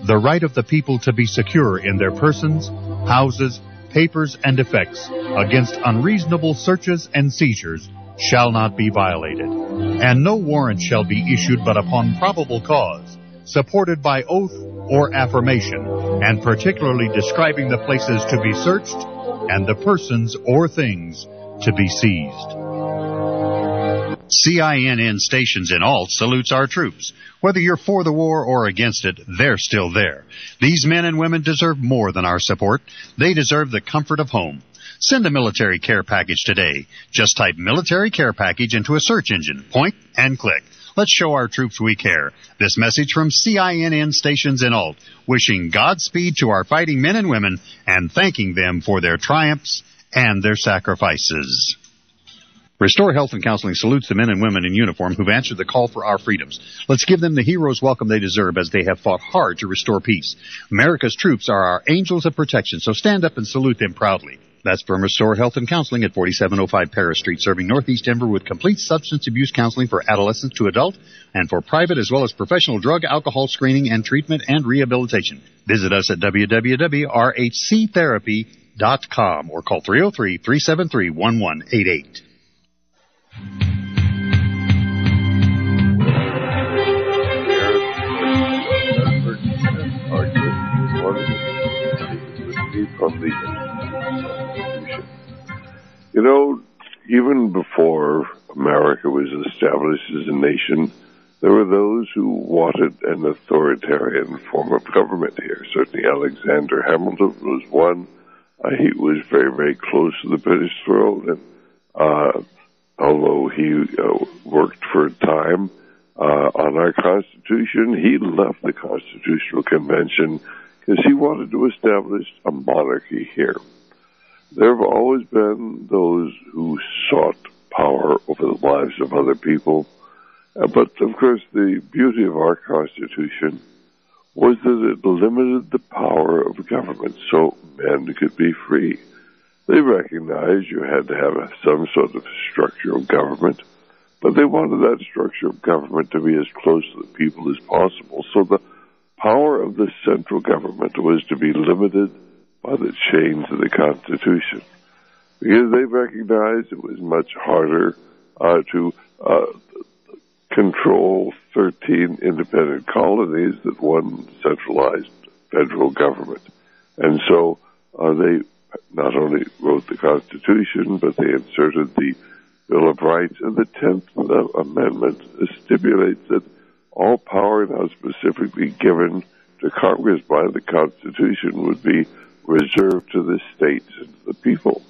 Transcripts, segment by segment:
the right of the people to be secure in their persons, houses, papers, and effects against unreasonable searches and seizures shall not be violated, and no warrant shall be issued but upon probable cause, supported by oath or affirmation, and particularly describing the places to be searched and the persons or things to be seized. CINN Stations in Alt salutes our troops. Whether you're for the war or against it, they're still there. These men and women deserve more than our support. They deserve the comfort of home. Send a military care package today. Just type military care package into a search engine, point, and click. Let's show our troops we care. This message from CINN Stations in Alt, wishing Godspeed to our fighting men and women and thanking them for their triumphs and their sacrifices. Restore Health and Counseling salutes the men and women in uniform who've answered the call for our freedoms. Let's give them the hero's welcome they deserve as they have fought hard to restore peace. America's troops are our angels of protection, so stand up and salute them proudly. That's from Restore Health and Counseling at 4705 Paris Street, serving Northeast Denver with complete substance abuse counseling for adolescents to adult and for private as well as professional drug, alcohol screening and treatment and rehabilitation. Visit us at www.rhctherapy.com or call 303-373-1188. From the Constitution. You know, even before America was established as a nation, there were those who wanted an authoritarian form of government here. Certainly Alexander Hamilton was one. He was very, very close to the British throne, and although he worked for a time on our Constitution, he left the Constitutional Convention because he wanted to establish a monarchy here. There have always been those who sought power over the lives of other people, but of course the beauty of our Constitution was that it limited the power of government so men could be free. They recognized you had to have some sort of structure of government, but they wanted that structure of government to be as close to the people as possible. So the power of the central government was to be limited by the chains of the Constitution, because they recognized it was much harder to control 13 independent colonies than one centralized federal government. And so they not only wrote the Constitution, but they inserted the Bill of Rights, and the 10th Amendment stipulates that all power now specifically given to Congress by the Constitution would be reserved to the states and the people.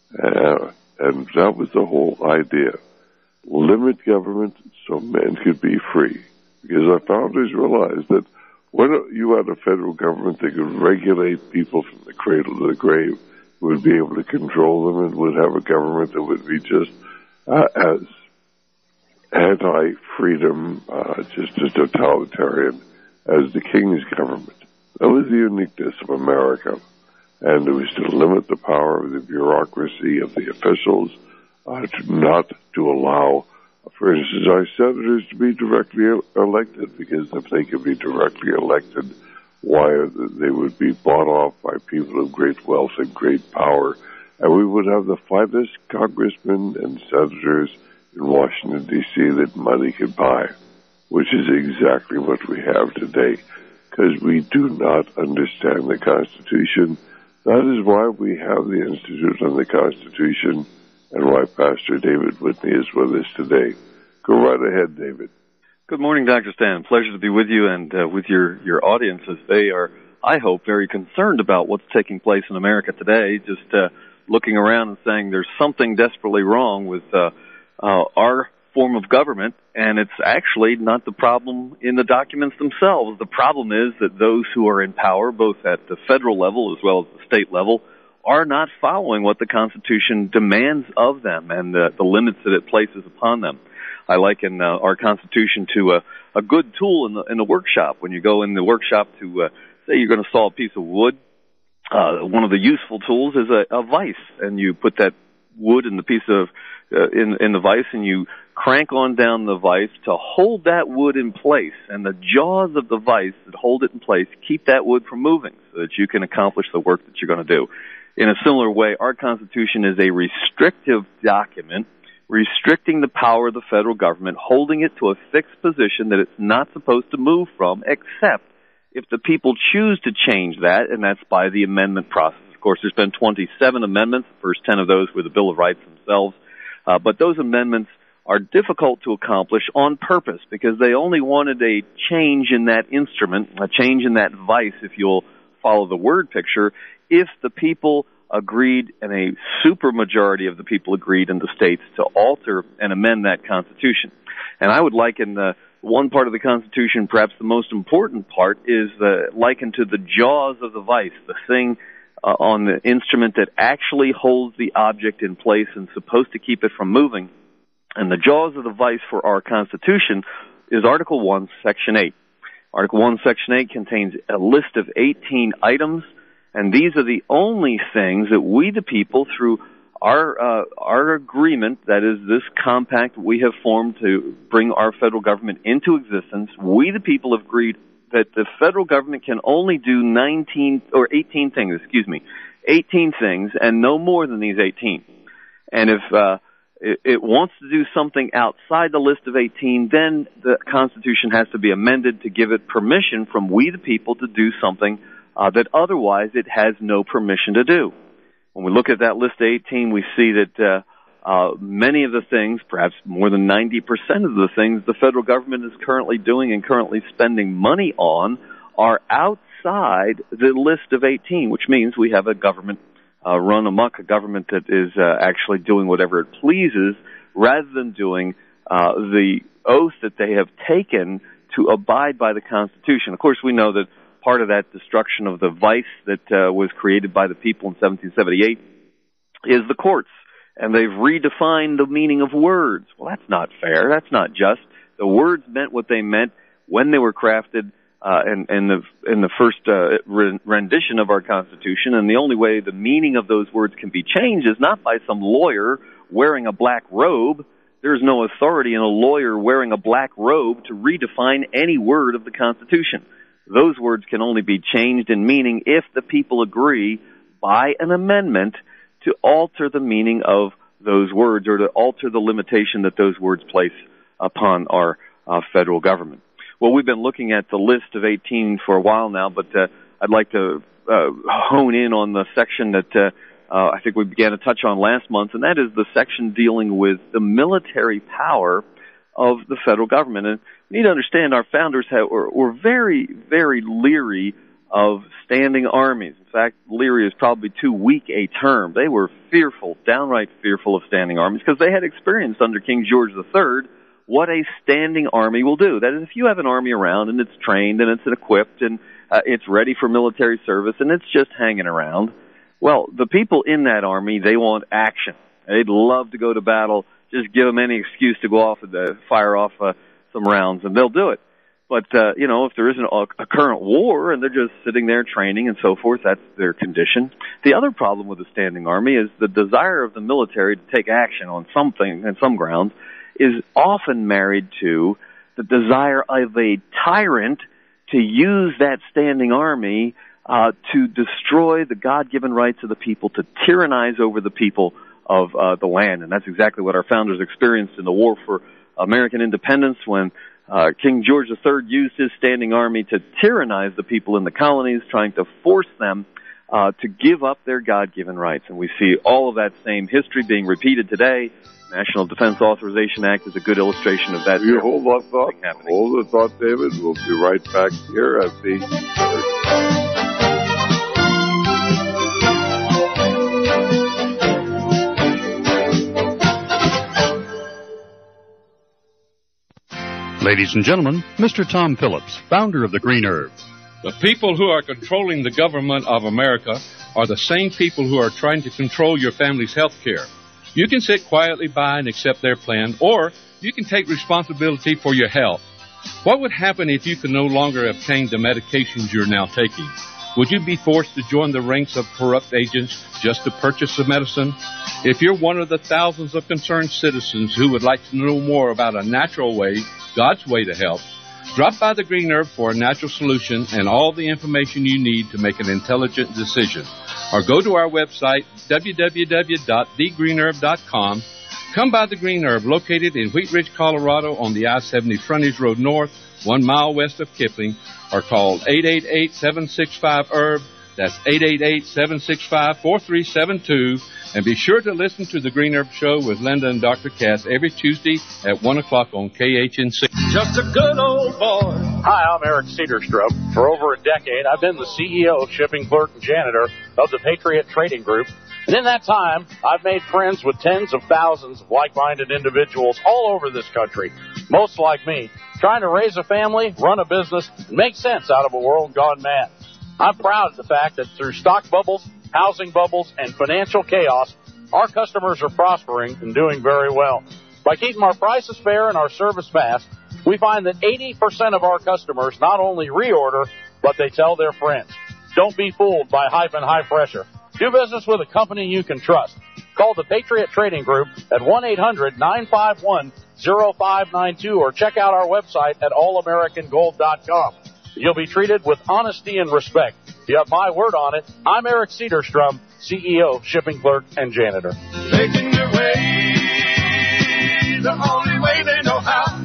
And that was the whole idea. Limit government so men could be free. Because our founders realized that when you had a federal government that could regulate people from the cradle to the grave, would be able to control them, and would have a government that would be just as anti-freedom, just as totalitarian as the king's government. That was the uniqueness of America. And it was to limit the power of the bureaucracy of the officials, not to allow, for instance, our senators to be directly elected, because if they could be directly elected, why they would be bought off by people of great wealth and great power, and we would have the finest congressmen and senators in Washington, D.C. that money could buy, which is exactly what we have today, because we do not understand the Constitution. That is why we have the Institute on the Constitution, and why Pastor David Whitney is with us today. Go right ahead, David. Good morning, Dr. Stan. Pleasure to be with you and with your audience, as they are, I hope, very concerned about what's taking place in America today, just looking around and saying there's something desperately wrong with our form of government, and it's actually not the problem in the documents themselves. The problem is that those who are in power, both at the federal level as well as the state level, are not following what the Constitution demands of them and the limits that it places upon them. I liken our Constitution to a good tool in the workshop. When you go in the workshop to, say you're going to saw a piece of wood, one of the useful tools is a vise, and you put that wood in the piece of in the vise, and you crank on down the vise to hold that wood in place, and the jaws of the vise that hold it in place keep that wood from moving so that you can accomplish the work that you're going to do. In a similar way, our Constitution is a restrictive document, restricting the power of the federal government, holding it to a fixed position that it's not supposed to move from, except if the people choose to change that, and that's by the amendment process. Of course, there's been 27 amendments. The first 10 of those were the Bill of Rights themselves. But those amendments are difficult to accomplish on purpose because they only wanted a change in that instrument, a change in that vice, if you'll follow the word picture, if the people agreed, and a supermajority of the people agreed in the states to alter and amend that Constitution. And I would liken one part of the Constitution, perhaps the most important part, is likened to the jaws of the vice, the thing on the instrument that actually holds the object in place and supposed to keep it from moving. And the jaws of the vice for our Constitution is Article 1, Section 8. Article 1, Section 8 contains a list of 18 items, and these are the only things that we, the people, through our agreement, that is this compact we have formed to bring our federal government into existence, we, the people, have agreed that the federal government can only do 18 things, 18 things, and no more than these 18. And if it wants to do something outside the list of 18, then the Constitution has to be amended to give it permission from we the people to do something that otherwise it has no permission to do. When we look at that list of 18, we see that many of the things, perhaps more than 90% of the things the federal government is currently doing and currently spending money on are outside the list of 18, which means we have a government run amok, a government that is actually doing whatever it pleases rather than doing the oath that they have taken to abide by the Constitution. Of course, we know that part of that destruction of the vice that was created by the people in 1778 is the courts, and they've redefined the meaning of words. Well, that's not fair. That's not just. The words meant what they meant when they were crafted in the first rendition of our Constitution, and the only way the meaning of those words can be changed is not by some lawyer wearing a black robe. There's no authority in a lawyer wearing a black robe to redefine any word of the Constitution. Those words can only be changed in meaning if the people agree by an amendment to alter the meaning of those words or to alter the limitation that those words place upon our federal government. Well, we've been looking at the list of 18 for a while now, but I'd like to hone in on the section that I think we began to touch on last month, and that is the section dealing with the military power of the federal government. And you need to understand our founders were very, very leery of standing armies. In fact, leery is probably too weak a term. They were fearful, downright fearful of standing armies because they had experienced under King George III what a standing army will do. That is, if you have an army around and it's trained and it's equipped and it's ready for military service and it's just hanging around, well, the people in that army, they want action. They'd love to go to battle. Just give them any excuse to go off and fire off some rounds, and they'll do it. But, if there isn't a current war and they're just sitting there training and so forth, that's their condition. The other problem with the standing army is the desire of the military to take action on something and some grounds is often married to the desire of a tyrant to use that standing army to destroy the God-given rights of the people, to tyrannize over the people of the land. And that's exactly what our founders experienced in the War for American Independence when King George III used his standing army to tyrannize the people in the colonies, trying to force them to give up their God-given rights. And we see all of that same history being repeated today. National Defense Authorization Act is a good illustration of that. You hold that thought. Hold the thought, David. We'll be right back here at the... Ladies and gentlemen, Mr. Tom Phillips, founder of the Green Herb. The people who are controlling the government of America are the same people who are trying to control your family's health care. You can sit quietly by and accept their plan, or you can take responsibility for your health. What would happen if you could no longer obtain the medications you're now taking? Would you be forced to join the ranks of corrupt agents just to purchase the medicine? If you're one of the thousands of concerned citizens who would like to know more about a natural way, God's way to help, drop by the Green Herb for a natural solution and all the information you need to make an intelligent decision. Or go to our website, www.thegreenherb.com. Come by the Green Herb, located in Wheat Ridge, Colorado on the I-70 Frontage Road North, 1 mile west of Kipling, or call 888-765-HERB. That's 888-765-4372. And be sure to listen to the Green Herb Show with Linda and Dr. Cass every Tuesday at 1 o'clock on KHNC. Just a good old boy. Hi, I'm Eric Cedarstrup. For over a decade, I've been the CEO, shipping clerk, and janitor of the Patriot Trading Group. And in that time, I've made friends with tens of thousands of like-minded individuals all over this country, most like me, trying to raise a family, run a business, and make sense out of a world gone mad. I'm proud of the fact that through stock bubbles, housing bubbles, and financial chaos, our customers are prospering and doing very well. By keeping our prices fair and our service fast, we find that 80% of our customers not only reorder, but they tell their friends. Don't be fooled by hype and high pressure. Do business with a company you can trust. Call the Patriot Trading Group at 1-800-951-0592 or check out our website at allamericangold.com. You'll be treated with honesty and respect. You have my word on it. I'm Eric Cedarstrom, CEO, shipping clerk, and janitor. Making their way the only way they know how.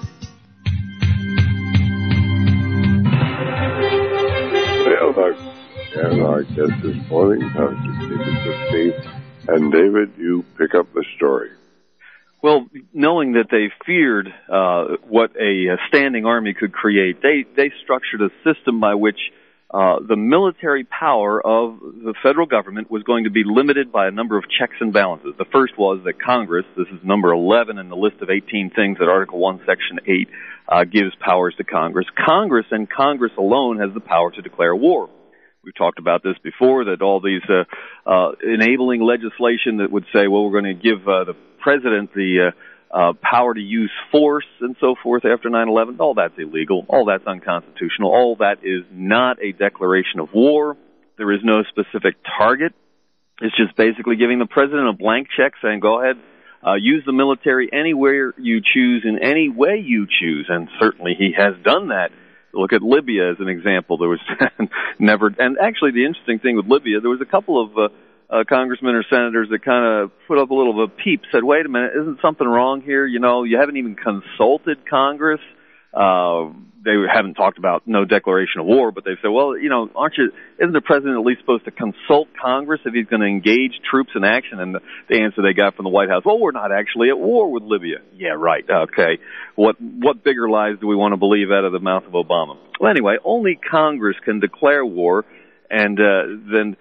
And our guest this morning, Dr. David Dipstein. And David, you pick up the story. Well, knowing that they feared what a standing army could create, they structured a system by which the military power of the federal government was going to be limited by a number of checks and balances. The first was that Congress, this is number 11 in the list of 18 things that Article 1, Section 8 gives powers to Congress. Congress and Congress alone has the power to declare war. We've talked about this before, that all these enabling legislation that would say, well, we're going to give the president the power to use force and so forth after 9/11, all that's illegal, all that's unconstitutional, all that is not a declaration of war. There is no specific target. It's just basically giving the president a blank check saying, go ahead, use the military anywhere you choose in any way you choose, and certainly he has done that. Look at Libya as an example. There was never, and actually the interesting thing with Libya, there was a couple of congressmen or senators that kind of put up a little of a peep, said, wait a minute, isn't something wrong here? You know, you haven't even consulted Congress. They haven't talked about no declaration of war, but they've said, well, you know, isn't the president at least supposed to consult Congress if he's going to engage troops in action? And the answer they got from the White House, well, we're not actually at war with Libya. Yeah, right. Okay. What bigger lies do we want to believe out of the mouth of Obama? Well, anyway, only Congress can declare war, and then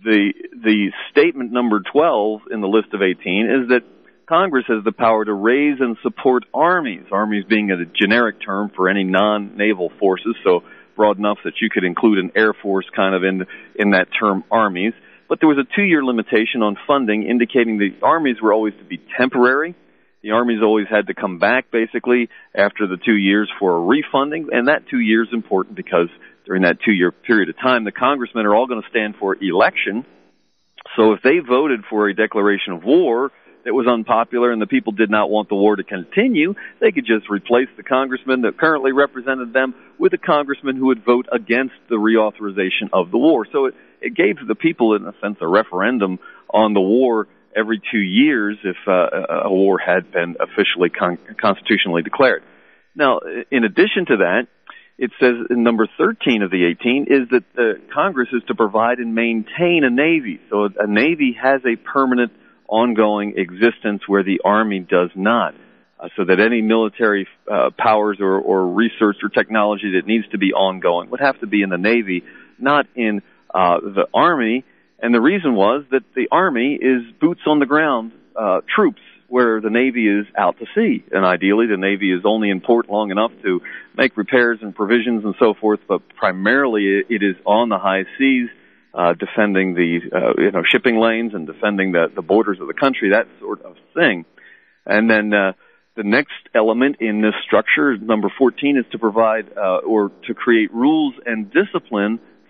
the statement number 12 in the list of 18 is that Congress has the power to raise and support armies, armies being a generic term for any non-naval forces, so broad enough that you could include an Air Force kind of in that term armies. But there was a 2-year limitation on funding indicating the armies were always to be temporary. The armies always had to come back basically after the 2 years for a refunding, and that 2 years is important because during that 2-year period of time, the congressmen are all going to stand for election. So if they voted for a declaration of war that was unpopular and the people did not want the war to continue, they could just replace the congressman that currently represented them with a congressman who would vote against the reauthorization of the war. So it gave the people, in a sense, a referendum on the war every 2 years if a war had been officially constitutionally declared. Now, in addition to that, it says in number 13 of the 18 is that Congress is to provide and maintain a Navy. So a Navy has a permanent ongoing existence where the Army does not, so that any military powers or research or technology that needs to be ongoing would have to be in the Navy, not in the Army. And the reason was that the Army is boots on the ground troops, where the Navy is out to sea. And ideally, the Navy is only in port long enough to make repairs and provisions and so forth, but primarily it is on the high seas, defending the shipping lanes and defending the borders of the country, that sort of thing. And then the next element in this structure, number 14, is to provide or to create rules and discipline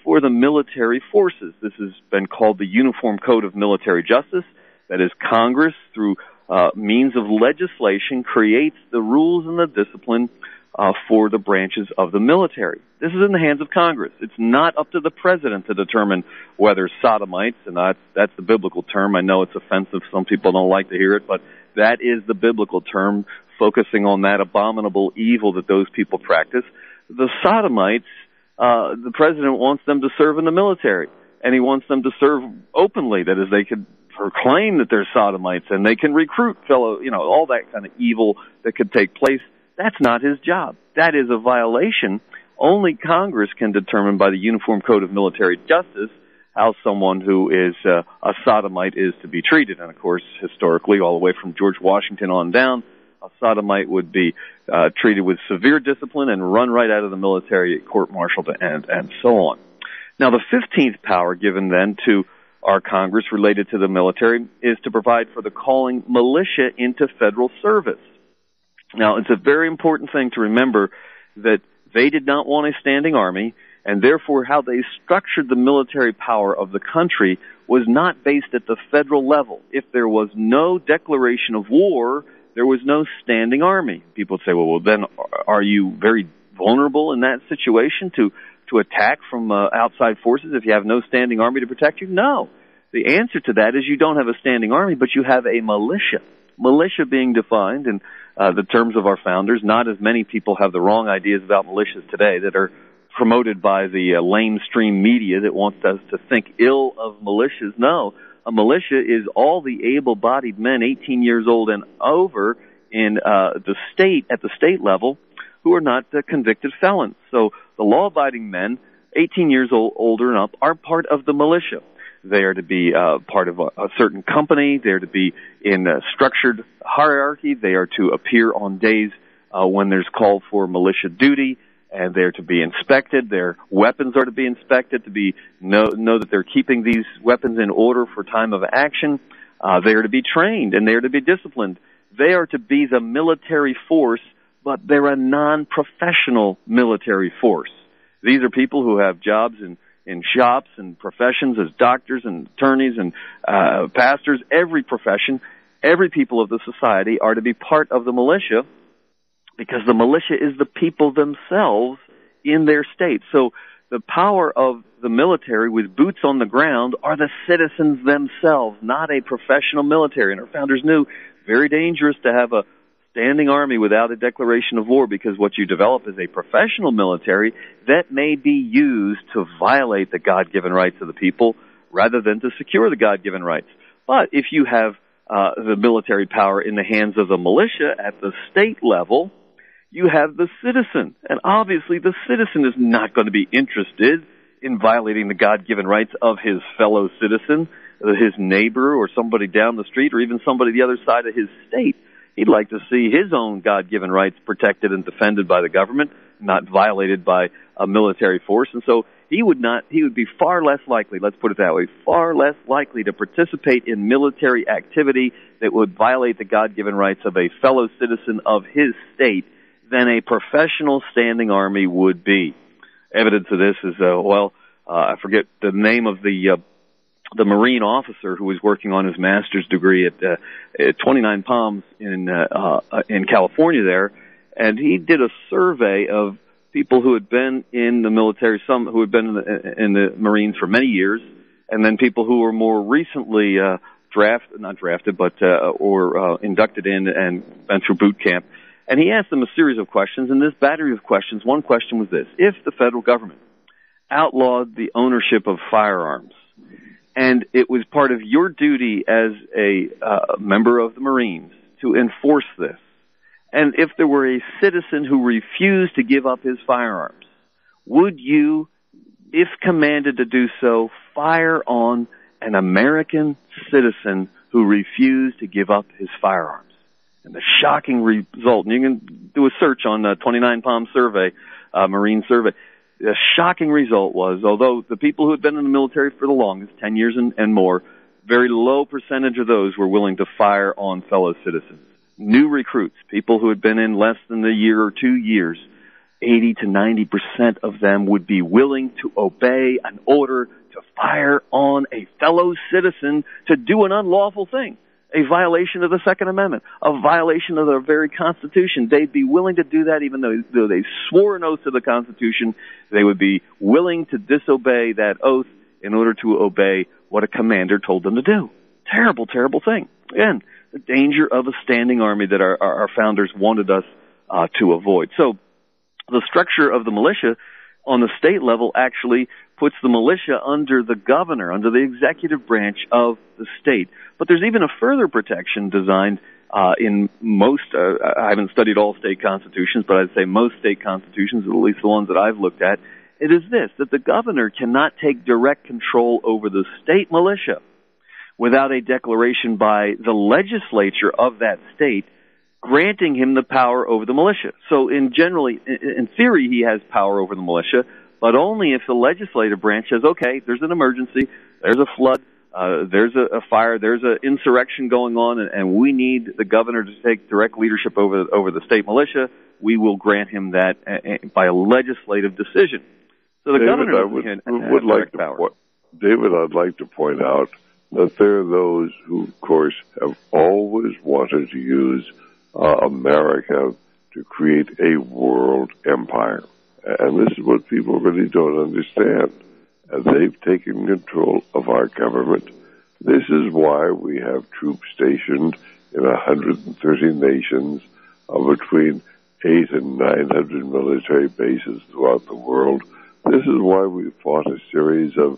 for the military forces. This has been called the Uniform Code of Military Justice. That is, Congress, through means of legislation, creates the rules and the discipline for the branches of the military. This is in the hands of Congress. It's not up to the president to determine whether sodomites, and that's the biblical term. I know it's offensive. Some people don't like to hear it, but that is the biblical term, focusing on that abominable evil that those people practice. The sodomites, the president wants them to serve in the military, and he wants them to serve openly. That is, they could proclaim that they're sodomites, and they can recruit fellow, all that kind of evil that could take place. That's not his job. That is a violation. Only Congress can determine by the Uniform Code of Military Justice how someone who is a sodomite is to be treated. And, of course, historically, all the way from George Washington on down, a sodomite would be treated with severe discipline and run right out of the military, court-martialed, and so on. Now, the 15th power given then to our Congress related to the military is to provide for the calling militia into federal service. Now, it's a very important thing to remember that they did not want a standing army, and therefore how they structured the military power of the country was not based at the federal level. If there was no declaration of war, there was no standing army. People say, well, then are you very vulnerable in that situation to attack from outside forces if you have no standing army to protect you? No. The answer to that is you don't have a standing army, but you have a militia. Militia being defined in the terms of our founders. Not as many people have the wrong ideas about militias today that are promoted by the lamestream media that wants us to think ill of militias. No, a militia is all the able-bodied men 18 years old and over in the state, at the state level, who are not convicted felons. So the law-abiding men, 18 years older and up, are part of the militia. They are to be part of a certain company. They are to be in a structured hierarchy. They are to appear on days when there's call for militia duty, and they're to be inspected. Their weapons are to be inspected, to be know that they're keeping these weapons in order for time of action. They are to be trained, and they are to be disciplined. They are to be the military force, but they're a non-professional military force. These are people who have jobs in shops and professions as doctors and attorneys and pastors. Every profession, every people of the society are to be part of the militia, because the militia is the people themselves in their state. So the power of the military with boots on the ground are the citizens themselves, not a professional military. And our founders knew very dangerous to have a standing army without a declaration of war, because what you develop is a professional military that may be used to violate the God-given rights of the people rather than to secure the God-given rights. But if you have the military power in the hands of the militia at the state level, you have the citizen. And obviously the citizen is not going to be interested in violating the God-given rights of his fellow citizen, his neighbor, or somebody down the street, or even somebody the other side of his state. He'd like to see his own God-given rights protected and defended by the government, not violated by a military force. And so he would be far less likely, let's put it that way, far less likely to participate in military activity that would violate the God-given rights of a fellow citizen of his state than a professional standing army would be. Evidence of this is, I forget the name of the Marine officer who was working on his master's degree at 29 Palms in California there, and he did a survey of people who had been in the military, some who had been in the Marines for many years, and then people who were more recently inducted in and went through boot camp. And he asked them a series of questions, and this battery of questions, one question was this: if the federal government outlawed the ownership of firearms, and it was part of your duty as a member of the Marines to enforce this, and if there were a citizen who refused to give up his firearms, would you, if commanded to do so, fire on an American citizen who refused to give up his firearms? And the shocking result, and you can do a search on the 29 Palm survey, Marine survey, the shocking result was, although the people who had been in the military for the longest, 10 years and more, very low percentage of those were willing to fire on fellow citizens. New recruits, people who had been in less than a year or 2 years, 80 to 90% of them would be willing to obey an order to fire on a fellow citizen to do an unlawful thing, a violation of the Second Amendment, a violation of the very Constitution. They'd be willing to do that even though they swore an oath to the Constitution. They would be willing to disobey that oath in order to obey what a commander told them to do. Terrible, terrible thing. Again, the danger of a standing army that our founders wanted us to avoid. So the structure of the militia on the state level actually puts the militia under the governor, under the executive branch of the state. But there's even a further protection designed in most, I haven't studied all state constitutions, but I'd say most state constitutions, at least the ones that I've looked at. It is this, that the governor cannot take direct control over the state militia without a declaration by the legislature of that state granting him the power over the militia. So in theory, he has power over the militia, but only if the legislative branch says, okay, there's an emergency, there's a flood, there's a fire, there's an insurrection going on, and we need the governor to take direct leadership over the state militia. We will grant him that by a legislative decision. So the governor would like to power. David, I'd like to point out that there are those who, of course, have always wanted to use America to create a world empire. And this is what people really don't understand. They've taken control of our government. This is why we have troops stationed in 130 nations, between 800 and 900 military bases throughout the world. This is why we fought a series of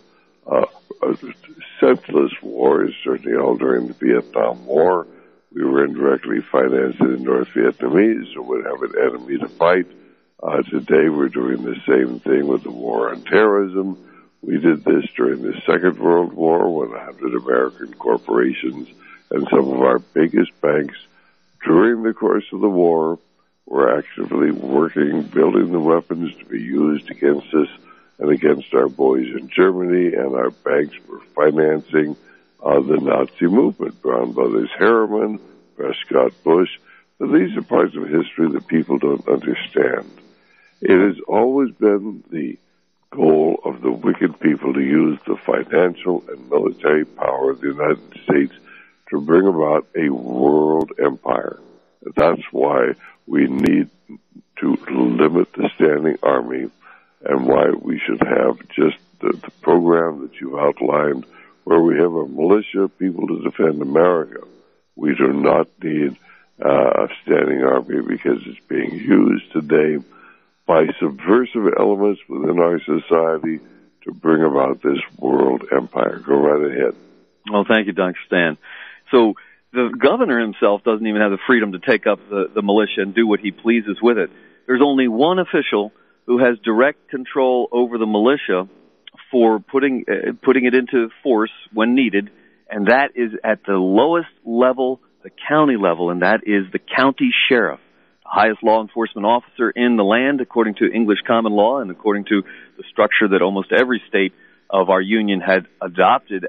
senseless wars, certainly all during the Vietnam War. We were indirectly financed in the North Vietnamese, so we'd have an enemy to fight. Today we're doing the same thing with the war on terrorism. We did this during the Second World War when 100 American corporations and some of our biggest banks during the course of the war were actively working, building the weapons to be used against us and against our boys in Germany, and our banks were financing the Nazi movement, Brown Brothers Harriman, Prescott Bush. But these are parts of history that people don't understand. It has always been the goal of the wicked people to use the financial and military power of the United States to bring about a world empire. That's why we need to limit the standing army, and why we should have just the program that you outlined, where we have a militia, people to defend America. We do not need a standing army because it's being used today by subversive elements within our society to bring about this world empire. Go right ahead. Well, thank you, Dr. Stan. So the governor himself doesn't even have the freedom to take up the militia and do what he pleases with it. There's only one official who has direct control over the militia for putting it into force when needed, and that is at the lowest level, the county level, and that is the county sheriff, the highest law enforcement officer in the land, according to English common law and according to the structure that almost every state of our union had adopted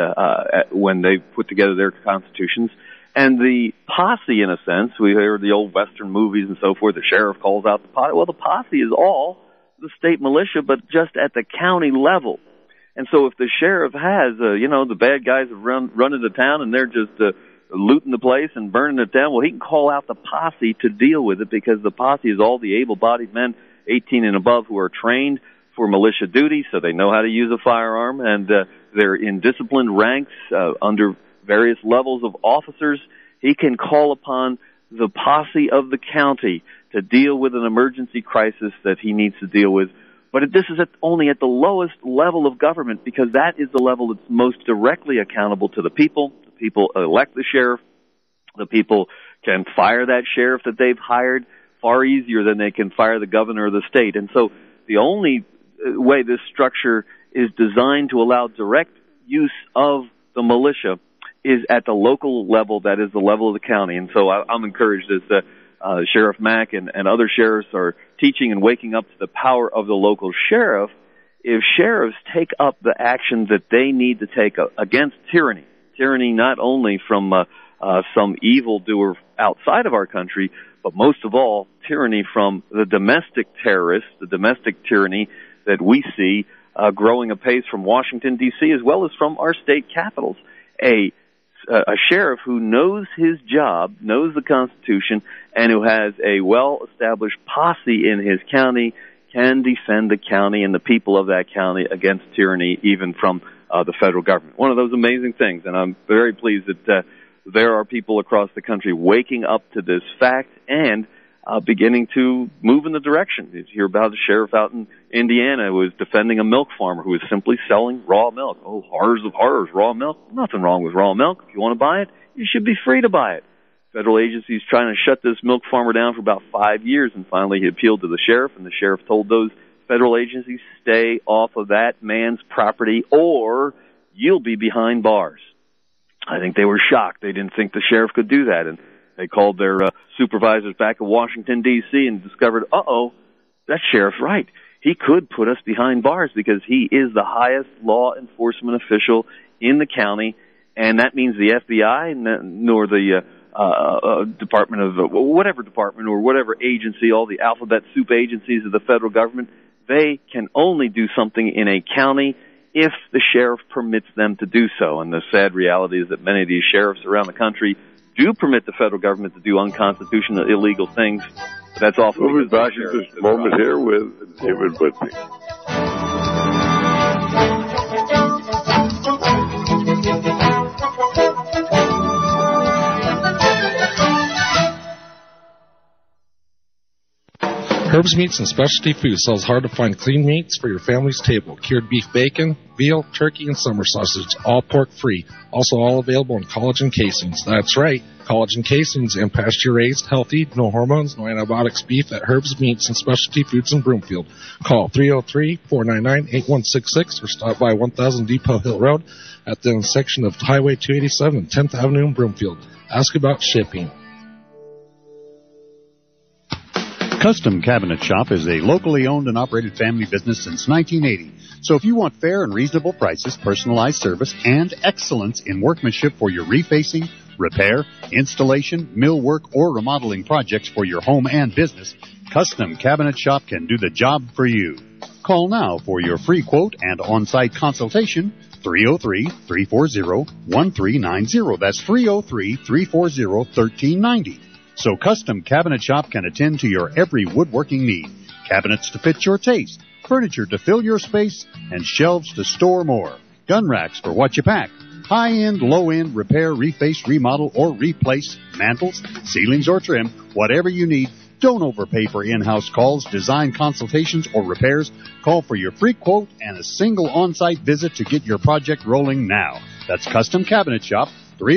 when they put together their constitutions. And the posse, in a sense, we heard the old Western movies and so forth, the sheriff calls out the posse. Well, the posse is all the state militia, but just at the county level. And so if the sheriff has, the bad guys have run into town and they're just looting the place and burning it down, well, he can call out the posse to deal with it, because the posse is all the able-bodied men 18 and above who are trained for militia duty, so they know how to use a firearm, and they're in disciplined ranks under various levels of officers. He can call upon the posse of the county to deal with an emergency crisis that he needs to deal with. But this is only at the lowest level of government, because that is the level that's most directly accountable to the people. The people elect the sheriff. The people can fire that sheriff that they've hired far easier than they can fire the governor of the state. And so the only way this structure is designed to allow direct use of the militia is at the local level, that is the level of the county. And so I'm encouraged as Sheriff Mack and other sheriffs are teaching and waking up to the power of the local sheriff. If sheriffs take up the action that they need to take against tyranny not only from some evildoer outside of our country, but most of all, tyranny from the domestic terrorists, the domestic tyranny that we see growing apace from Washington, D.C., as well as from our state capitals. A sheriff who knows his job, knows the Constitution, and who has a well-established posse in his county can defend the county and the people of that county against tyranny, even from the federal government. One of those amazing things, and I'm very pleased that there are people across the country waking up to this fact and beginning to move in the direction. You hear about the sheriff out in Indiana who was defending a milk farmer who was simply selling raw milk. Oh, horrors of horrors, raw milk. Nothing wrong with raw milk. If you want to buy it, you should be free to buy it. Federal agencies trying to shut this milk farmer down for about 5 years, and finally he appealed to the sheriff, and the sheriff told those federal agencies, stay off of that man's property or you'll be behind bars. I think they were shocked. They didn't think the sheriff could do that, and they called their supervisors back in Washington, D.C., and discovered, that sheriff's right. He could put us behind bars because he is the highest law enforcement official in the county, and that means the FBI nor the Department of whatever department or whatever agency, all the alphabet soup agencies of the federal government, they can only do something in a county if the sheriff permits them to do so. And the sad reality is that many of these sheriffs around the country do permit the federal government to do unconstitutional, illegal things. But that's often we'll be back in just a moment here with David Whitney. Herb's Meats and Specialty Foods sells hard-to-find clean meats for your family's table. Cured beef bacon, veal, turkey, and summer sausage, all pork-free. Also all available in collagen casings. That's right, collagen casings and pasture-raised, healthy, no hormones, no antibiotics beef at Herb's Meats and Specialty Foods in Broomfield. Call 303-499-8166 or stop by 1000 Depot Hill Road at the intersection of Highway 287 and 10th Avenue in Broomfield. Ask about shipping. Custom Cabinet Shop is a locally owned and operated family business since 1980. So if you want fair and reasonable prices, personalized service, and excellence in workmanship for your refacing, repair, installation, millwork, or remodeling projects for your home and business, Custom Cabinet Shop can do the job for you. Call now for your free quote and on-site consultation, 303-340-1390. That's 303-340-1390. So Custom Cabinet Shop can attend to your every woodworking need. Cabinets to fit your taste, furniture to fill your space, and shelves to store more. Gun racks for what you pack. High-end, low-end, repair, reface, remodel, or replace, mantles, ceilings, or trim, whatever you need. Don't overpay for in-house calls, design consultations, or repairs. Call for your free quote and a single on-site visit to get your project rolling now. That's Custom Cabinet Shop,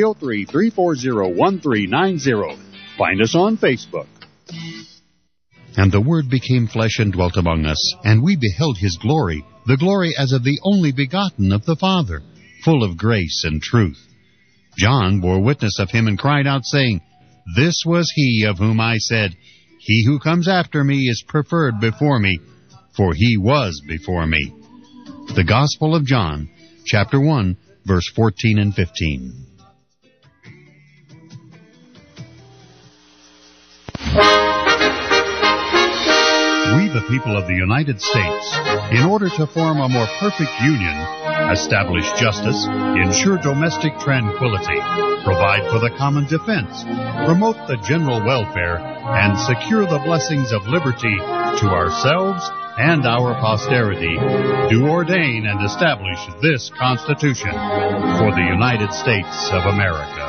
303-340-1390. Find us on Facebook. And the Word became flesh and dwelt among us, and we beheld His glory, the glory as of the only begotten of the Father, full of grace and truth. John bore witness of Him and cried out, saying, This was He of whom I said, He who comes after me is preferred before me, for He was before me. The Gospel of John, chapter 1, verse 14 and 15. We, the people of the United States, in order to form a more perfect union, establish justice, ensure domestic tranquility, provide for the common defense, promote the general welfare, and secure the blessings of liberty to ourselves and our posterity, do ordain and establish this Constitution for the United States of America.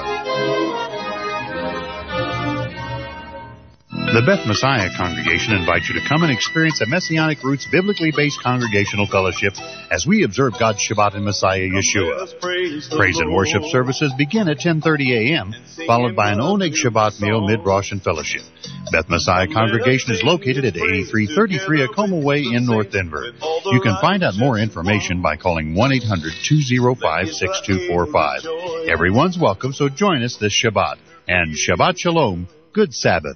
The Beth Messiah Congregation invites you to come and experience a Messianic Roots biblically based congregational fellowship as we observe God's Shabbat in Messiah Yeshua. Praise and worship services begin at 10:30 a.m., followed by an Oneg Shabbat meal mid-Rosh and fellowship. Beth Messiah Congregation is located at 8333 Acoma Way in North Denver. You can find out more information by calling 1-800-205-6245. Everyone's welcome, so join us this Shabbat. And Shabbat Shalom, good Sabbath.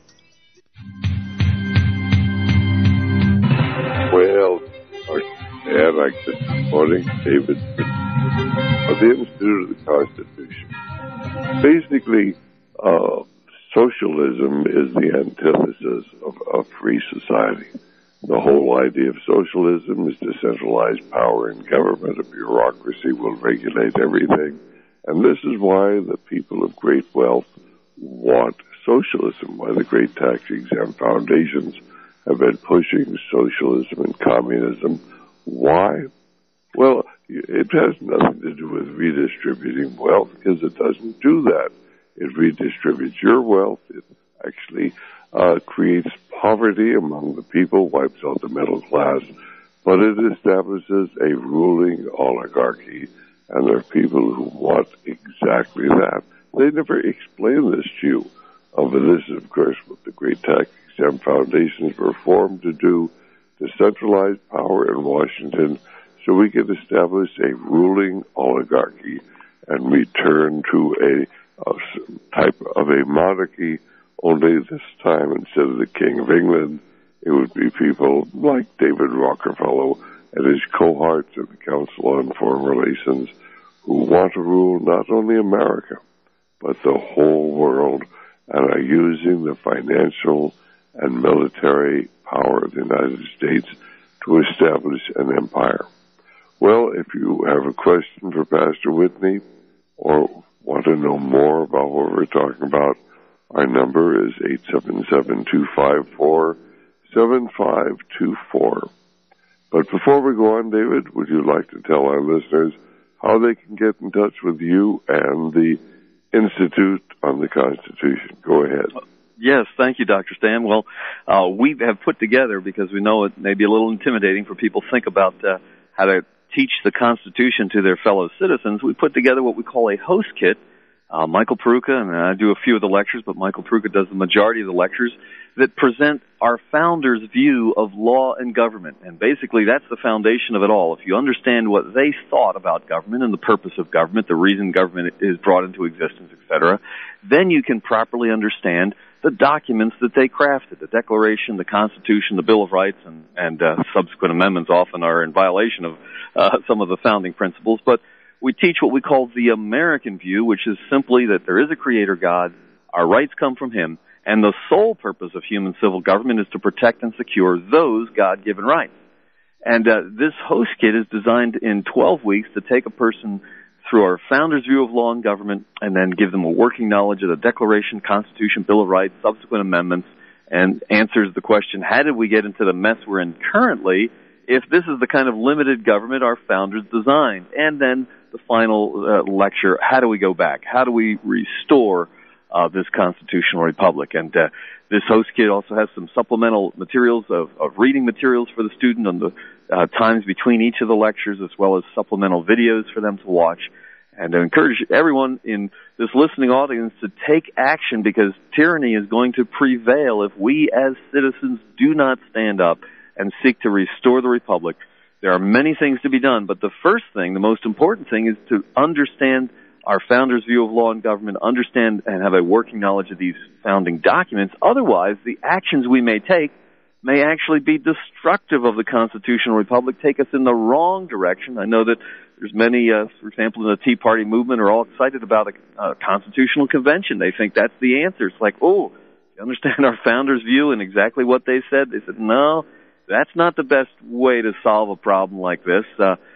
Well, our dad this morning, David, of the Institute of the Constitution. Basically, socialism is the antithesis of a free society. The whole idea of socialism is to centralize power in government. A bureaucracy will regulate everything. And this is why the people of great wealth want socialism, why the great tax-exempt foundations have been pushing socialism and communism. Why? Well, it has nothing to do with redistributing wealth, because it doesn't do that. It redistributes your wealth. It actually creates poverty among the people, wipes out the middle class, but it establishes a ruling oligarchy, and there are people who want exactly that. They never explain this to you. But this is, of course, what the great tax-exempt foundations were formed to do, to centralize power in Washington so we can establish a ruling oligarchy and return to a type of a monarchy. Only this time, instead of the King of England, it would be people like David Rockefeller and his cohorts of the Council on Foreign Relations who want to rule not only America, but the whole world, and are using the financial and military power of the United States to establish an empire. Well, if you have a question for Pastor Whitney or want to know more about what we're talking about, our number is 877-254-7524. But before we go on, David, would you like to tell our listeners how they can get in touch with you and the Institute on the Constitution? Go ahead. Yes, thank you, Dr. Stan. Well, we have put together, because we know it may be a little intimidating for people to think about how to teach the Constitution to their fellow citizens, we put together what we call a host kit. Michael Peruka, and I do a few of the lectures, but Michael Peruka does the majority of the lectures, that present our founders' view of law and government. And basically, that's the foundation of it all. If you understand what they thought about government and the purpose of government, the reason government is brought into existence, etc., then you can properly understand the documents that they crafted. The Declaration, the Constitution, the Bill of Rights, and subsequent amendments often are in violation of some of the founding principles. But we teach what we call the American view, which is simply that there is a creator God, our rights come from him, and the sole purpose of human civil government is to protect and secure those God-given rights. And this host kit is designed in 12 weeks to take a person through our founders' view of law and government and then give them a working knowledge of the Declaration, Constitution, Bill of Rights, subsequent amendments, and answers the question, how did we get into the mess we're in currently if this is the kind of limited government our founders designed? And then the final lecture, how do we go back? How do we restore this constitutional republic? And this host kit also has some supplemental materials of reading materials for the student on the times between each of the lectures, as well as supplemental videos for them to watch. And I encourage everyone in this listening audience to take action, because tyranny is going to prevail if we as citizens do not stand up and seek to restore the republic. There are many things to be done, but the first thing, the most important thing, is to understand our founders' view of law and government, understand and have a working knowledge of these founding documents. Otherwise, the actions we may take may actually be destructive of the constitutional republic, take us in the wrong direction. I know that there's many, for example, in the Tea Party movement, are all excited about a constitutional convention. They think that's the answer. It's like, oh, you understand our founders' view and exactly what they said? They said, no, that's not the best way to solve a problem like this.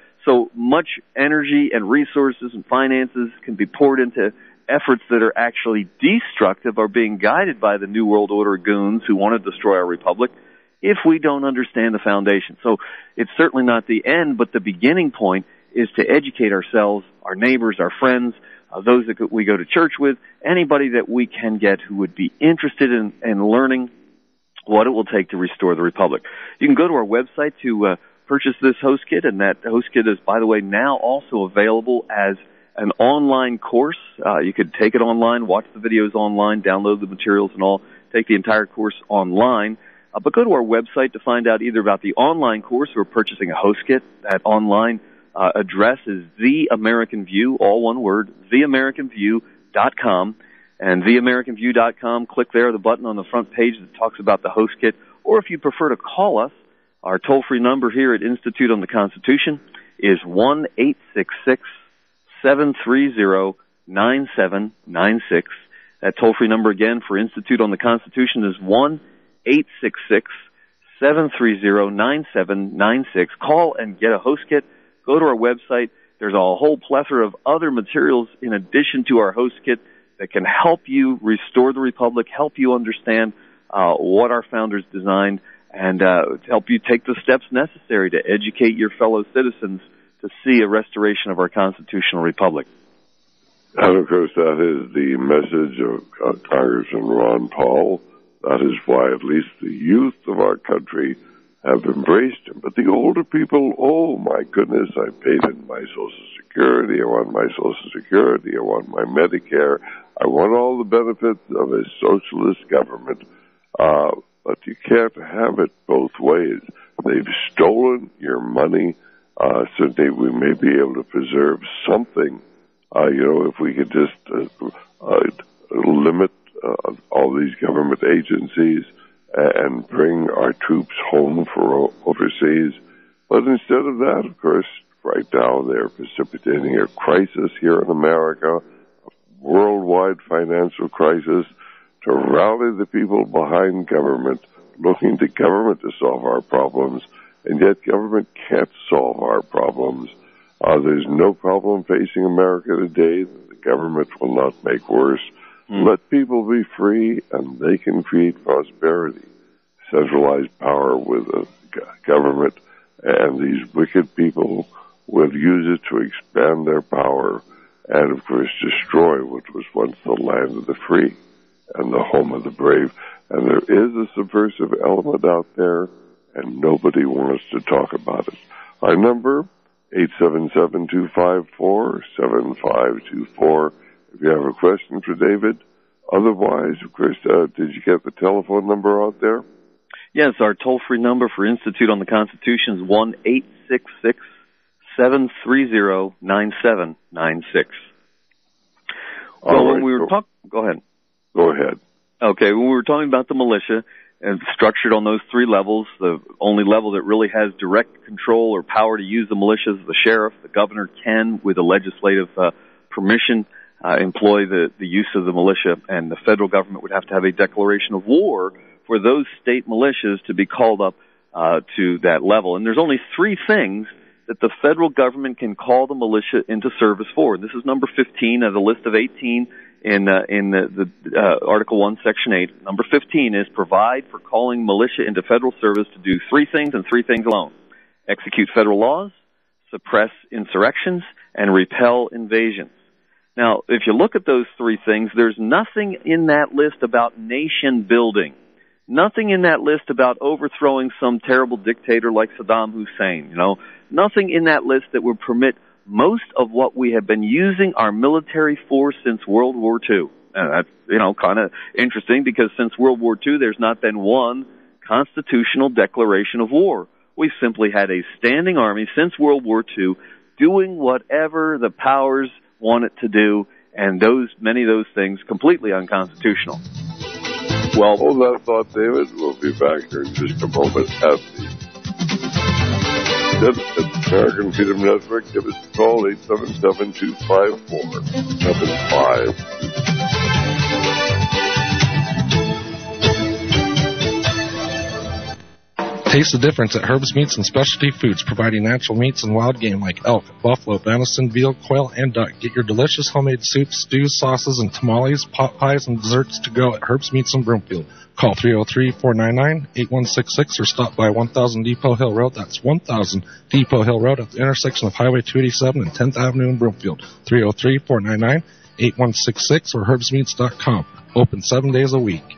So much energy and resources and finances can be poured into efforts that are actually destructive, are being guided by the New World Order goons who want to destroy our republic, if we don't understand the foundation. So it's certainly not the end, but the beginning point is to educate ourselves, our neighbors, our friends, those that we go to church with, anybody that we can get who would be interested in learning what it will take to restore the republic. You can go to our website to purchase this host kit, and that host kit is, by the way, now also available as an online course. You could take it online, watch the videos online, download the materials and all, take the entire course online. But go to our website to find out either about the online course or purchasing a host kit. That online address is The American View, all one word, theamericanview.com. And theamericanview.com, click there, the button on the front page that talks about the host kit. Or if you prefer to call us, our toll-free number here at Institute on the Constitution is 1-866-730-9796. That toll-free number again for Institute on the Constitution is 1-866-730-9796. Call and get a host kit. Go to our website. There's a whole plethora of other materials in addition to our host kit that can help you restore the Republic, help you understand what our founders designed, and help you take the steps necessary to educate your fellow citizens to see a restoration of our constitutional republic. And, of course, that is the message of Congressman Ron Paul. That is why at least the youth of our country have embraced him. But the older people, oh, my goodness, I paid in my Social Security. I want my Social Security. I want my Medicare. I want all the benefits of a socialist government. But you can't have it both ways. They've stolen your money. Certainly we may be able to preserve something. If we could just limit all these government agencies and bring our troops home for overseas. But instead of that, of course, right now they're precipitating a crisis here in America, a worldwide financial crisis, to rally the people behind government, looking to government to solve our problems, and yet government can't solve our problems. There's no problem facing America today that the government will not make worse. Let people be free, and they can create prosperity. Centralized power with a government, and these wicked people will use it to expand their power and, of course, destroy what was once the land of the free and the home of the brave. And there is a subversive element out there, and nobody wants to talk about it. Our number, 877-254-7524. If you have a question for David. Otherwise, of course, did you get the telephone number out there? Yes, our toll-free number for Institute on the Constitution is 1-866-730-9796. Well, when we were talking... Go ahead. Go ahead. Okay, when we were talking about the militia, and structured on those three levels, the only level that really has direct control or power to use the militia is the sheriff. The governor can, with a legislative permission, employ the use of the militia, and the federal government would have to have a declaration of war for those state militias to be called up to that level. And there's only three things that the federal government can call the militia into service for. This is number 15 of the list of 18 in the Article 1, Section 8. Number 15 is provide for calling militia into federal service to do three things and three things alone: execute federal laws, suppress insurrections, and repel invasions. Now, if you look at those three things, there's nothing in that list about nation building. Nothing in that list about overthrowing some terrible dictator like Saddam Hussein. Nothing in that list that would permit most of what we have been using our military for since World War II. And that's, kind of interesting, because since World War II, there's not been one constitutional declaration of war. We've simply had a standing army since World War II doing whatever the powers want it to do, and many of those things completely unconstitutional. Well, hold that thought, David. We'll be back here in just a moment at the American Freedom Network. Give us a call, 877-254-75. Taste the difference at Herb's Meats and Specialty Foods, providing natural meats and wild game like elk, buffalo, venison, veal, quail, and duck. Get your delicious homemade soups, stews, sauces, and tamales, pot pies, and desserts to go at Herb's Meats in Broomfield. Call 303-499-8166 or stop by 1000 Depot Hill Road. That's 1000 Depot Hill Road at the intersection of Highway 287 and 10th Avenue in Broomfield. 303-499-8166 or herbsmeats.com. Open 7 days a week.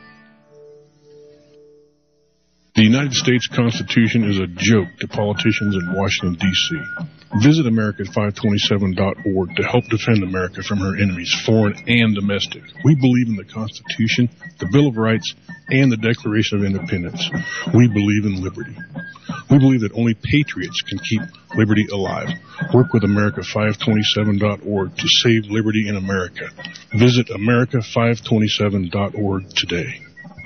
The United States Constitution is a joke to politicians in Washington, D.C. Visit America527.org to help defend America from her enemies, foreign and domestic. We believe in the Constitution, the Bill of Rights, and the Declaration of Independence. We believe in liberty. We believe that only patriots can keep liberty alive. Work with America527.org to save liberty in America. Visit America527.org today.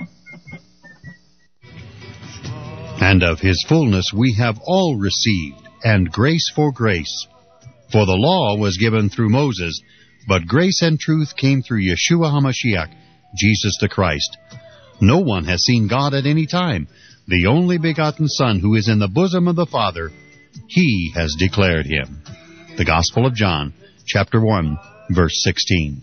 And of his fullness we have all received, and grace for grace. For the law was given through Moses, but grace and truth came through Yeshua HaMashiach. Jesus the Christ. No one has seen God at any time. The only begotten Son, who is in the bosom of the Father, He has declared Him. The Gospel of John, chapter 1, verse 16.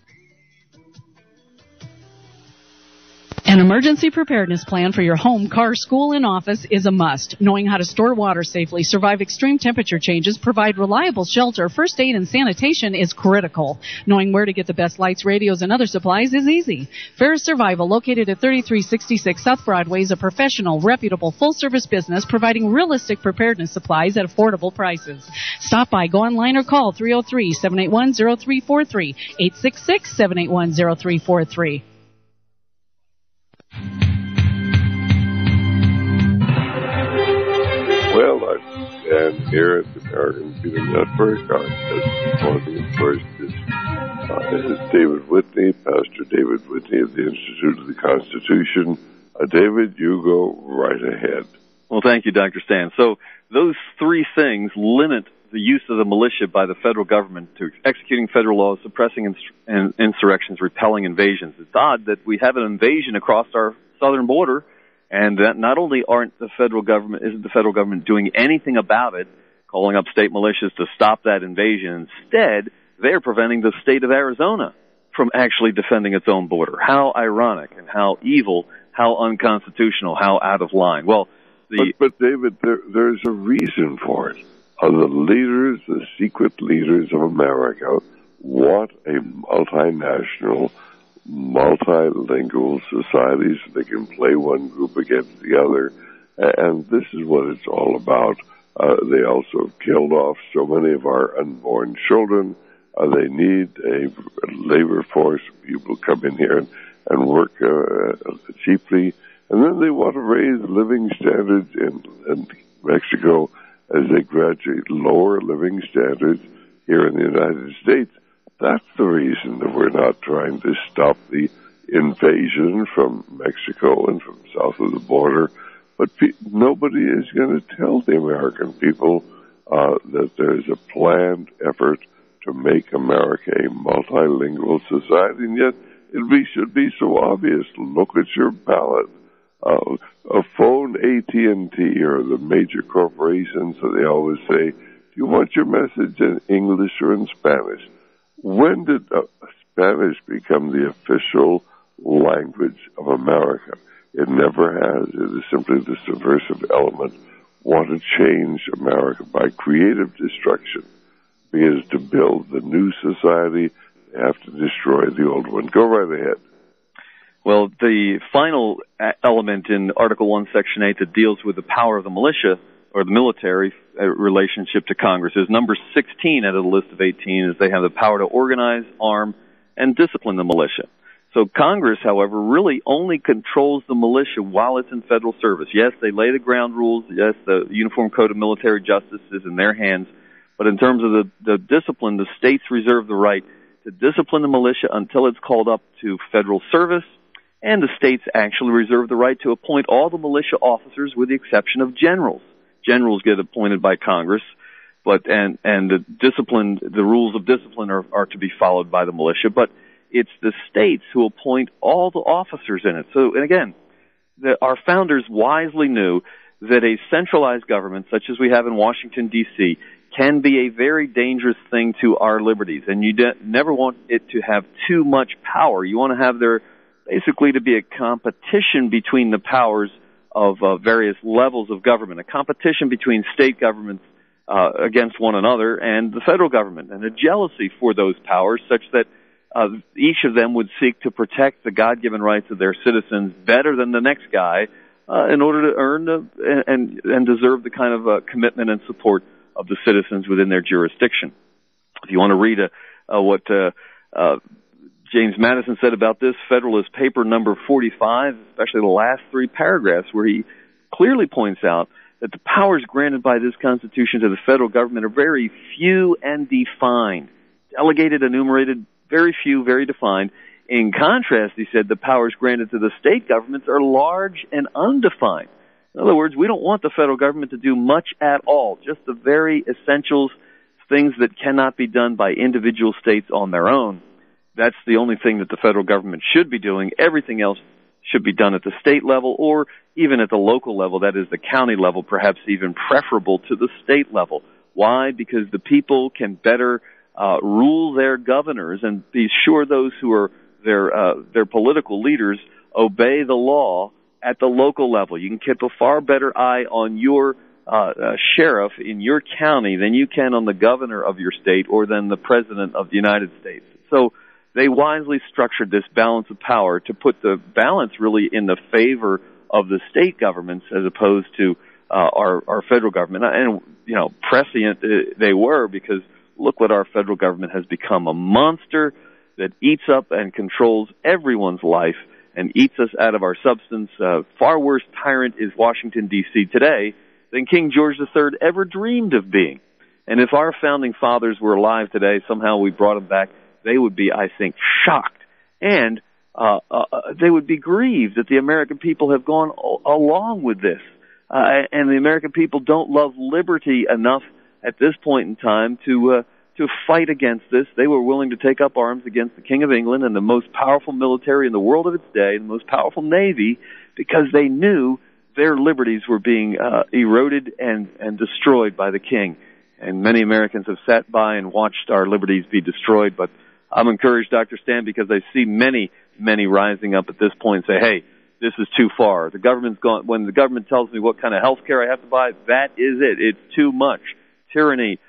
An emergency preparedness plan for your home, car, school, and office is a must. Knowing how to store water safely, survive extreme temperature changes, provide reliable shelter, first aid, and sanitation is critical. Knowing where to get the best lights, radios, and other supplies is easy. Ferris Survival, located at 3366 South Broadway, is a professional, reputable, full-service business providing realistic preparedness supplies at affordable prices. Stop by, go online, or call 303-781-0343, 866-781-0343. Well, I stand here at the American Freedom Network. First is David Whitney, Pastor David Whitney of the Institute of the Constitution. David, you go right ahead. Well, thank you, Dr. Stan. So those three things limit the use of the militia by the federal government to executing federal laws, suppressing insurrections, repelling invasions. It's odd that we have an invasion across our southern border, and that not only isn't the federal government doing anything about it, calling up state militias to stop that invasion. Instead, they're preventing the state of Arizona from actually defending its own border. How ironic and how evil, how unconstitutional, how out of line. Well, but David, there's a reason for it. The secret leaders of America want a multinational, multilingual society so they can play one group against the other. And this is what it's all about. They also killed off so many of our unborn children. They need a labor force. People come in here and work cheaply. And then they want to raise living standards in Mexico as they gradually lower living standards here in the United States. That's the reason that we're not trying to stop the invasion from Mexico and from south of the border. But nobody is going to tell the American people that there's a planned effort to make America a multilingual society, and yet it should be so obvious. Look at your ballot. A phone, AT&T, or the major corporations, so they always say, do you want your message in English or in Spanish? When did Spanish become the official language of America? It never has. It is simply the subversive element want to change America by creative destruction. Because to build the new society, they have to destroy the old one. Go right ahead. Well, the final element in Article 1, Section 8 that deals with the power of the militia or the military relationship to Congress is number 16 out of the list of 18, is they have the power to organize, arm, and discipline the militia. So Congress, however, really only controls the militia while it's in federal service. Yes, they lay the ground rules. Yes, the Uniform Code of Military Justice is in their hands. But in terms of the discipline, the states reserve the right to discipline the militia until it's called up to federal service. And the states actually reserve the right to appoint all the militia officers with the exception of generals. Generals get appointed by Congress, and the rules of discipline are to be followed by the militia, but it's the states who appoint all the officers in it. So, and again, our founders wisely knew that a centralized government, such as we have in Washington, D.C., can be a very dangerous thing to our liberties, and you never want it to have too much power. You want to have basically to be a competition between the powers of various levels of government, a competition between state governments against one another and the federal government, and a jealousy for those powers such that each of them would seek to protect the God-given rights of their citizens better than the next guy in order to earn and deserve the kind of commitment and support of the citizens within their jurisdiction. If you want to read what James Madison said about this, Federalist Paper number 45, especially the last three paragraphs, where he clearly points out that the powers granted by this Constitution to the federal government are very few and defined. Delegated, enumerated, very few, very defined. In contrast, he said, the powers granted to the state governments are large and undefined. In other words, we don't want the federal government to do much at all, just the very essentials, things that cannot be done by individual states on their own. that's the only thing that the federal government should be doing. Everything else should be done at the state level or even at the local level, that is the county level, perhaps even preferable to the state level. Why? Because the people can better rule their governors and be sure those who are their political leaders obey the law at the local level. You can keep a far better eye on your sheriff in your county than you can on the governor of your state or than the president of the United States. So they wisely structured this balance of power to put the balance really in the favor of the state governments as opposed to our federal government. And, prescient they were, because look what our federal government has become, a monster that eats up and controls everyone's life and eats us out of our substance. Far worse tyrant is Washington, D.C. today than King George III ever dreamed of being. And if our founding fathers were alive today, somehow we brought them back, they would be, I think, shocked. And they would be grieved that the American people have gone along with this. And the American people don't love liberty enough at this point in time to fight against this. They were willing to take up arms against the King of England and the most powerful military in the world of its day, the most powerful navy, because they knew their liberties were being eroded and destroyed by the king. And many Americans have sat by and watched our liberties be destroyed. But I'm encouraged, Dr. Stan, because I see many rising up at this point and say, hey, this is too far. The government's gone. When the government tells me what kind of health care I have to buy, that is it. It's too much. Tyranny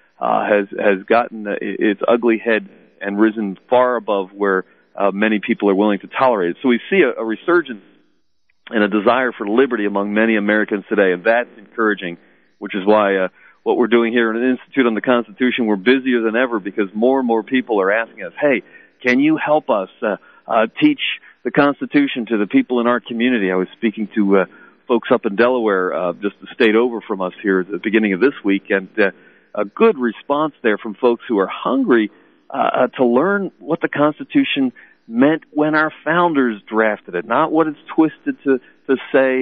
has gotten its ugly head and risen far above where many people are willing to tolerate it. So we see a resurgence and a desire for liberty among many Americans today, and that's encouraging, which is why what we're doing here in the Institute on the Constitution, we're busier than ever because more and more people are asking us, hey, can you help us teach the Constitution to the people in our community? I was speaking to folks up in Delaware, just a state over from us here at the beginning of this week, and a good response there from folks who are hungry to learn what the Constitution meant when our founders drafted it, not what it's twisted to say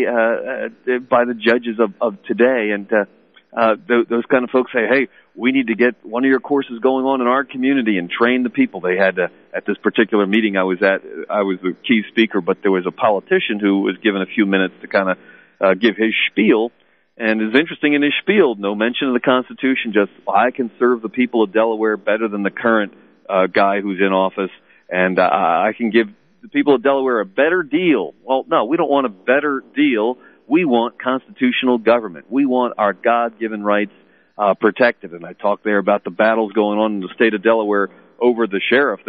by the judges of today. And those kind of folks say, hey, we need to get one of your courses going on in our community and train the people. They had at this particular meeting I was the key speaker, but there was a politician who was given a few minutes to kind of give his spiel. And it's interesting in his spiel, no mention of the Constitution, just I can serve the people of Delaware better than the current guy who's in office, and I can give the people of Delaware a better deal. Well, no, we don't want a better deal. We want constitutional government. We want our God-given rights protected. And I talked there about the battles going on in the state of Delaware over the sheriff.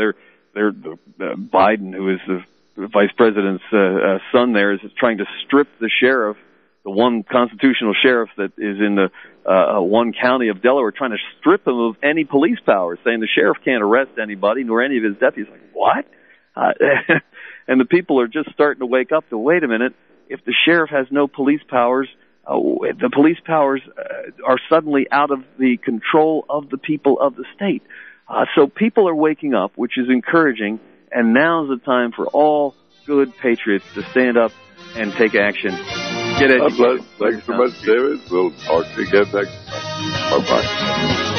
Biden, who is the vice president's son there, is trying to strip the sheriff, the one constitutional sheriff that is in the one county of Delaware, trying to strip him of any police powers, saying the sheriff can't arrest anybody, nor any of his deputies. Like, what? And the people are just starting to wake up to, wait a minute, if the sheriff has no police powers, the police powers are suddenly out of the control of the people of the state. So people are waking up, which is encouraging, and now's the time for all good patriots to stand up and take action. Get educated. Thanks so much, David. We'll talk to you again next time. Bye-bye.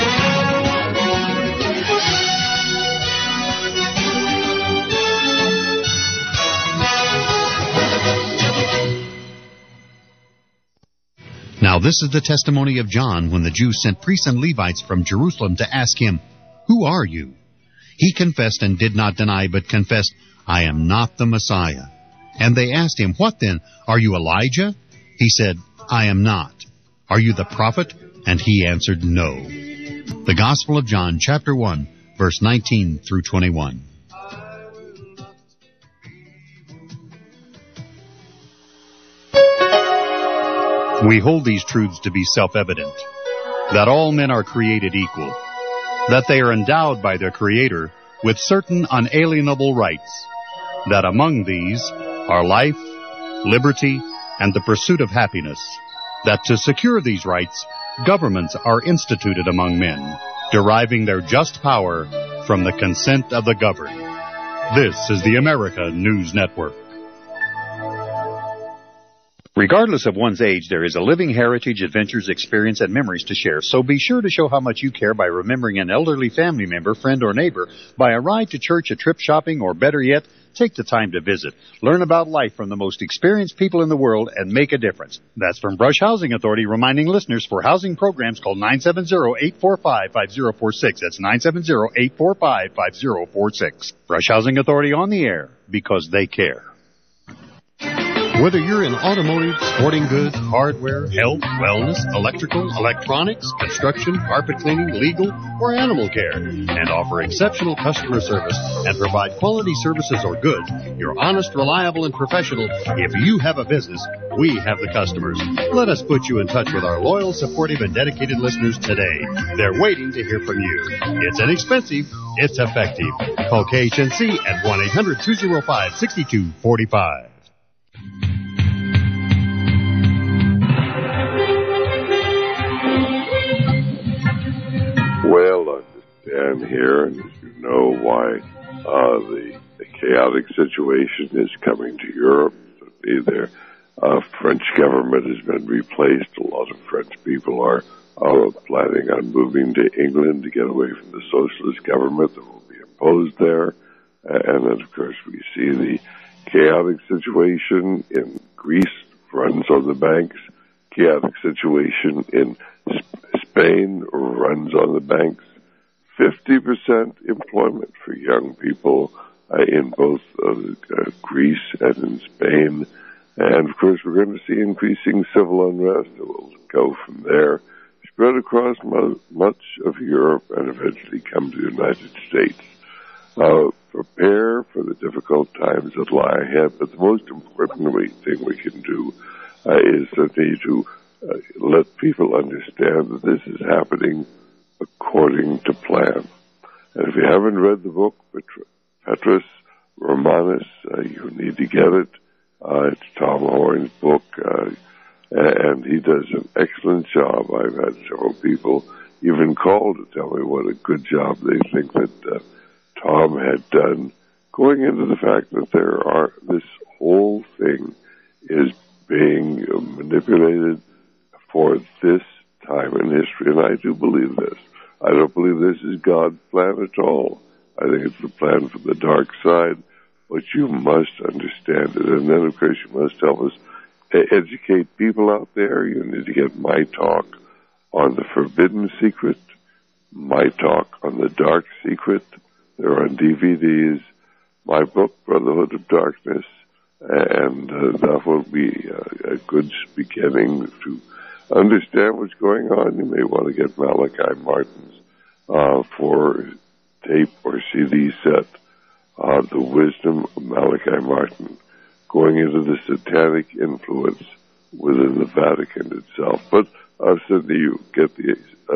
Now this is the testimony of John when the Jews sent priests and Levites from Jerusalem to ask him, "Who are you?" He confessed and did not deny, but confessed, "I am not the Messiah." And they asked him, "What then? Are you Elijah?" He said, "I am not." "Are you the prophet?" And he answered, "No." The Gospel of John, chapter 1, verse 19 through 21. We hold these truths to be self-evident, that all men are created equal, that they are endowed by their Creator with certain unalienable rights, that among these are life, liberty, and the pursuit of happiness, that to secure these rights, governments are instituted among men, deriving their just power from the consent of the governed. This is the America News Network. Regardless of one's age, there is a living heritage, adventures, experience, and memories to share. So be sure to show how much you care by remembering an elderly family member, friend, or neighbor by a ride to church, a trip shopping, or better yet, take the time to visit. Learn about life from the most experienced people in the world and make a difference. That's from Brush Housing Authority, reminding listeners for housing programs, call 970-845-5046. That's 970-845-5046. Brush Housing Authority on the air because they care. Whether you're in automotive, sporting goods, hardware, health, wellness, electrical, electronics, construction, carpet cleaning, legal, or animal care, and offer exceptional customer service and provide quality services or goods, you're honest, reliable, and professional. If you have a business, we have the customers. Let us put you in touch with our loyal, supportive, and dedicated listeners today. They're waiting to hear from you. It's inexpensive. It's effective. Call KHNC at 1-800-205-6245. Well, understand here, and as you know, why the chaotic situation is coming to Europe. The French government has been replaced. A lot of French people are planning on moving to England to get away from the socialist government that will be imposed there. And then, of course, we see the chaotic situation in Greece runs on the banks, chaotic situation in Spain runs on the banks. 50% employment for young people in both Greece and in Spain. And, of course, we're going to see increasing civil unrest that will go from there, spread across much of Europe, and eventually come to the United States. Prepare for the difficult times that lie ahead, but the most important thing we can do is certainly to let people understand that this is happening according to plan. And if you haven't read the book, Petrus Romanus, you need to get it. It's Tom Horn's book, and he does an excellent job. I've had several people even call to tell me what a good job they think that Tom had done, going into the fact that this whole thing is being manipulated for this time in history, and I do believe this. I don't believe this is God's plan at all. I think it's the plan for the dark side, but you must understand it. And then, of course, you must help us educate people out there. You need to get my talk on the Forbidden Secret, my talk on the Dark Secret. They're on DVDs. My book, Brotherhood of Darkness, and that will be a good beginning to understand what's going on. You may want to get Malachi Martin's for tape or CD set, The Wisdom of Malachi Martin, going into the satanic influence within the Vatican itself. But certainly you get the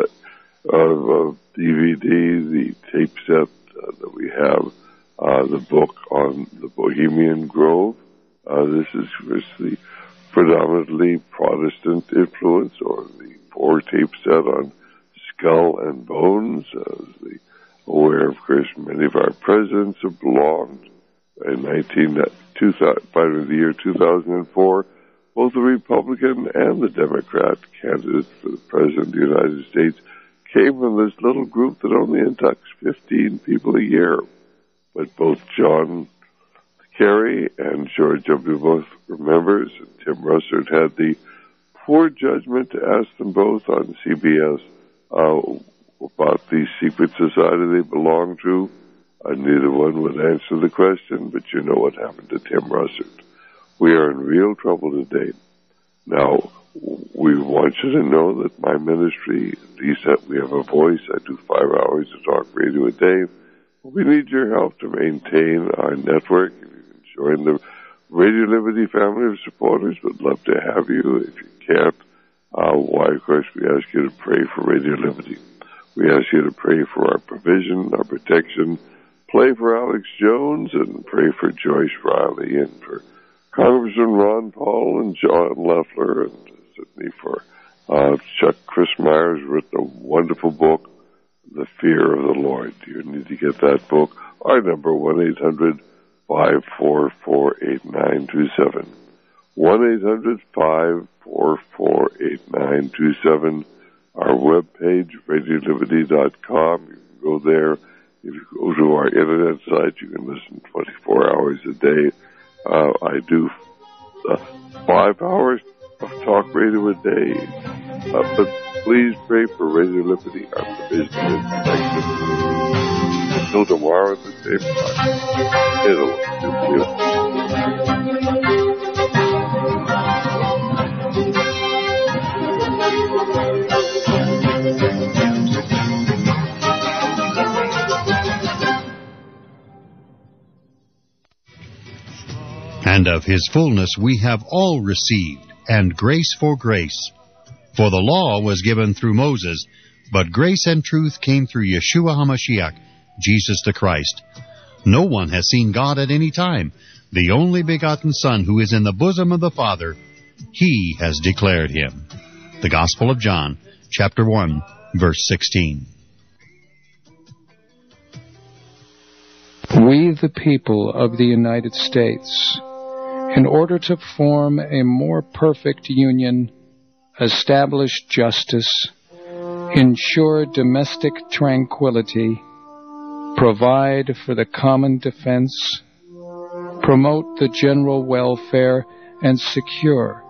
DVD, the tape set that we have, the book on the Bohemian Grove. This is the predominantly Protestant influence, or the 4-tape set on Skull and Bones, where, of course, many of our presidents have belonged. In the year 2004, both the Republican and the Democrat candidates for the President of the United States came from this little group that only inducts 15 people a year. But both John Kerry and George W. Bush were members, and Tim Russert had the poor judgment to ask them both on CBS about the secret society they belonged to. Neither one would answer the question, but you know what happened to Tim Russert. We are in real trouble today. Now, we want you to know that my ministry, at least that we have a voice. I do 5 hours of talk radio a day. We need your help to maintain our network. If you can join the Radio Liberty family of supporters, we'd love to have you. If you can't, why, of course, we ask you to pray for Radio Liberty. We ask you to pray for our provision, our protection. Pray for Alex Jones and pray for Joyce Riley and for Congressman Ron Paul and John Loeffler, and certainly for Chuck Chris Myers, written a wonderful book, The Fear of the Lord. You need to get that book. Our number, 1-800-544-8927. 1-800-544-8927. Our webpage, radioliberty.com. You can go there. If you go to our internet site, you can listen 24 hours a day. I do 5 hours of talk radio a day. But please pray for Radio Liberty. Our provision is connected. Until tomorrow at the same And of his fullness we have all received, and grace for grace. For the law was given through Moses, but grace and truth came through Yeshua HaMashiach, Jesus the Christ. No one has seen God at any time. The only begotten Son, who is in the bosom of the Father, He has declared Him. The Gospel of John, chapter 1, verse 16. We, the people of the United States, in order to form a more perfect union, establish justice, ensure domestic tranquility, provide for the common defense, promote the general welfare, and secure